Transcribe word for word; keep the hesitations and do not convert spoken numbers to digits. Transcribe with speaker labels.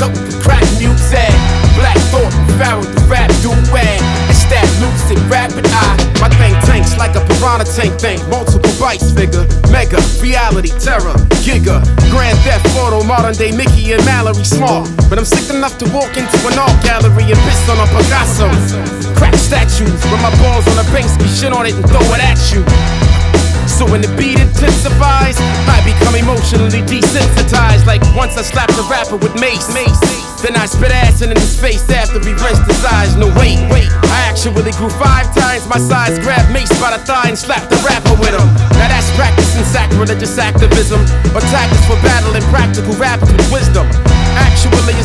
Speaker 1: up with the crack music. Black Thought, Pharaoh, the rap duet. It's that lucid rapid eye. My thing tanks like a piranha tank thing. Multiple bites figure, mega, reality, terror, giga. Grand Theft Auto, modern day Mickey and Mallory Smart. But I'm sick enough to walk into an art gallery and piss on a Picasso. Crack statues, with my balls on a Banksy, shit on it and throw it at you. So when the beat intensifies, I become emotionally desensitized. Like once I slapped a rapper with mace, then I spit acid in his face after he rinsed his eyes. No wait, wait, I actually grew five times my size, grabbed Mace by the thigh and slapped the rapper with him. Now that's practicing sacrilegious activism, or tactics for battling practical rappers with wisdom. Actually, it's